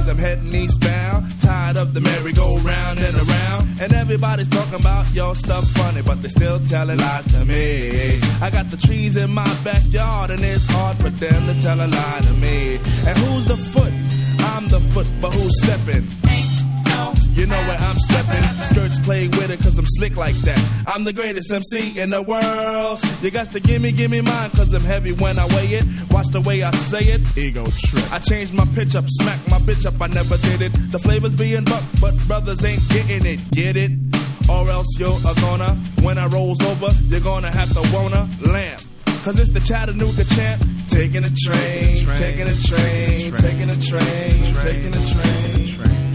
cause I'm heading eastbound. Tired of the merry-go-round and around. And everybody's talking about your stuff funny, but they still telling lies to me. I got the trees in my backyard, and it's hard for them to tell a lie to me. And who's the foot? I'm the foot, but who's stepping? You know where I'm stepping. Skirts play with it cause I'm slick like that. I'm the greatest MC in the world. You got to give me mine cause I'm heavy when I weigh it. Watch the way I say it. Ego trip. I changed my pitch up, smack my bitch up, I never did it. The flavors being bucked, but brothers ain't getting it. Get it? Or else you're a goner. When I rolls over, you're gonna have to wanna lamp. Cause it's the Chattanooga champ. Taking a train, taking a train, taking a train, taking a train.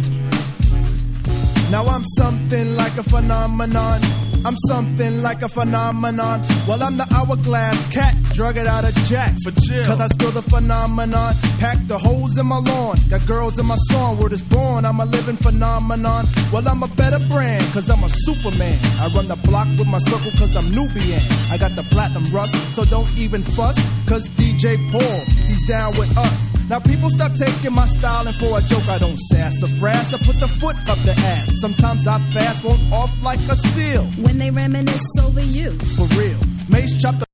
Now I'm something like a phenomenon. I'm something like a phenomenon. Well, I'm the hourglass cat, drug it out of Jack. For chill. Cause I spill the phenomenon. Pack the holes in my lawn. Got girls in my song. Word is born, I'm a living phenomenon. Well, I'm a better brand, cause I'm a Superman. I run the block with my circle cause I'm Nubian. I got the platinum rust, so don't even fuss. Cause DJ Paul, he's down with us. Now people stop taking my style and for a joke I don't sassafras. I put the foot up the ass. Sometimes I fast, won't off like a seal. When they reminisce over you. For real. Mace chop the